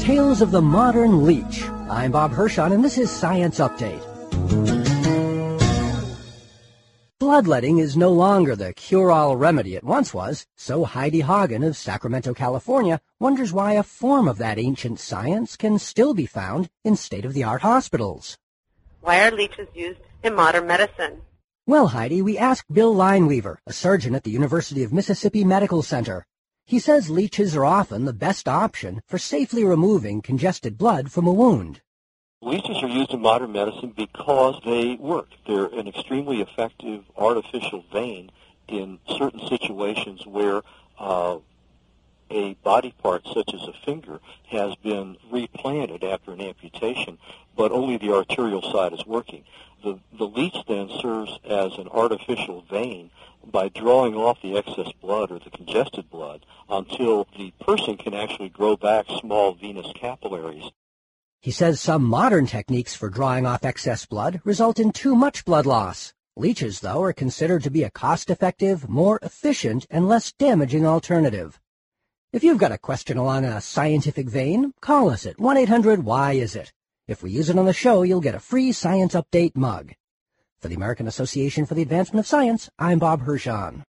Tales of the Modern Leech. I'm Bob Hirschon, and this is Science Update. Bloodletting is no longer the cure-all remedy it once was, so Heidi Hagen of Sacramento, California, wonders why a form of that ancient science can still be found in state-of-the-art hospitals. Why are leeches used in modern medicine? Well, Heidi, we asked Bill Lineweaver, a surgeon at the University of Mississippi Medical Center. He says leeches are often the best option for safely removing congested blood from a wound. Leeches are used in modern medicine because they work. They're an extremely effective artificial vein in certain situations where a body part such as a finger has been replanted after an amputation, but only the arterial side is working. The leech then serves as an artificial vein by drawing off the excess blood or the congested blood until the person can actually grow back small venous capillaries. He says some modern techniques for drawing off excess blood result in too much blood loss. Leeches, though, are considered to be a cost-effective, more efficient, and less damaging alternative. If you've got a question along a scientific vein, call us at 1-800-WHY-IS-IT. If we use it on the show, you'll get a free Science Update mug. For the American Association for the Advancement of Science, I'm Bob Hirschon.